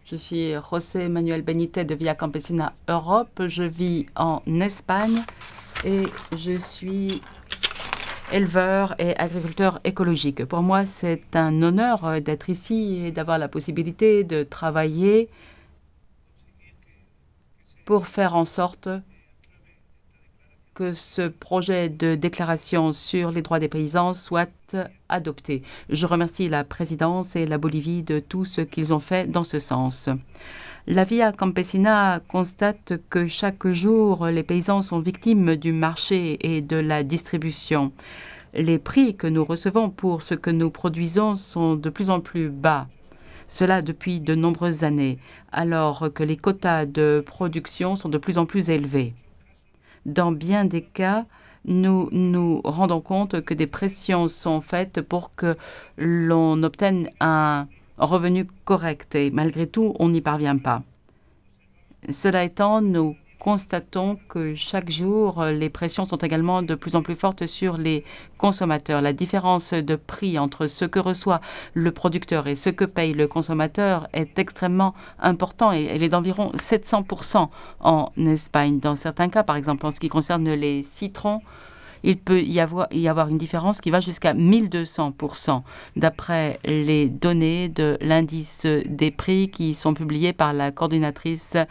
Je suis José Manuel Benítez de Via Campesina Europe. Je vis en Espagne et je suis éleveur et agriculteur écologique. Pour moi, c'est un honneur d'être ici et d'avoir la possibilité de travailler pour faire en sorte que ce projet de déclaration sur les droits des paysans soit adopté. Je remercie la présidence et la Bolivie de tout ce qu'ils ont fait dans ce sens. La Via Campesina constate que chaque jour, les paysans sont victimes du marché et de la distribution. Les prix que nous recevons pour ce que nous produisons sont de plus en plus bas. Cela depuis de nombreuses années, alors que les quotas de production sont de plus en plus élevés. Dans bien des cas, nous nous rendons compte que des pressions sont faites pour que l'on obtienne un revenu correct et malgré tout, on n'y parvient pas. Cela étant, nous constatons que chaque jour, les pressions sont également de plus en plus fortes sur les consommateurs. La différence de prix entre ce que reçoit le producteur et ce que paye le consommateur est extrêmement important et elle est d'environ 700% en Espagne. Dans certains cas, par exemple, en ce qui concerne les citrons, il peut y avoir une différence qui va jusqu'à 1200% d'après les données de l'indice des prix qui sont publiées par la coordination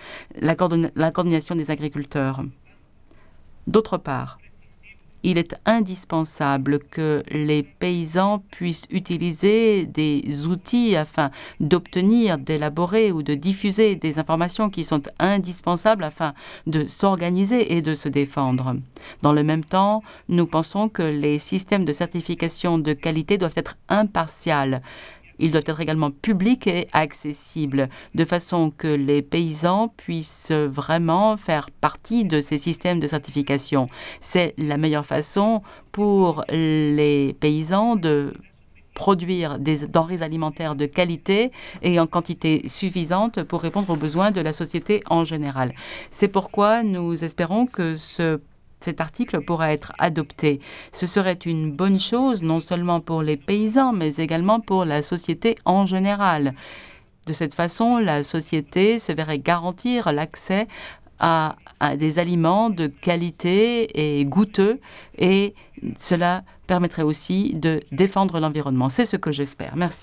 des agriculteurs. D'autre part, il est indispensable que les paysans puissent utiliser des outils afin d'obtenir, d'élaborer ou de diffuser des informations qui sont indispensables afin de s'organiser et de se défendre. Dans le même temps, nous pensons que les systèmes de certification de qualité doivent être impartials. Ils doivent être également publics et accessibles, de façon que les paysans puissent vraiment faire partie de ces systèmes de certification. C'est la meilleure façon pour les paysans de produire des denrées alimentaires de qualité et en quantité suffisante pour répondre aux besoins de la société en général. C'est pourquoi nous espérons que cet article pourra être adopté. Ce serait une bonne chose non seulement pour les paysans, mais également pour la société en général. De cette façon, la société se verrait garantir l'accès à des aliments de qualité et goûteux, et cela permettrait aussi de défendre l'environnement. C'est ce que j'espère. Merci.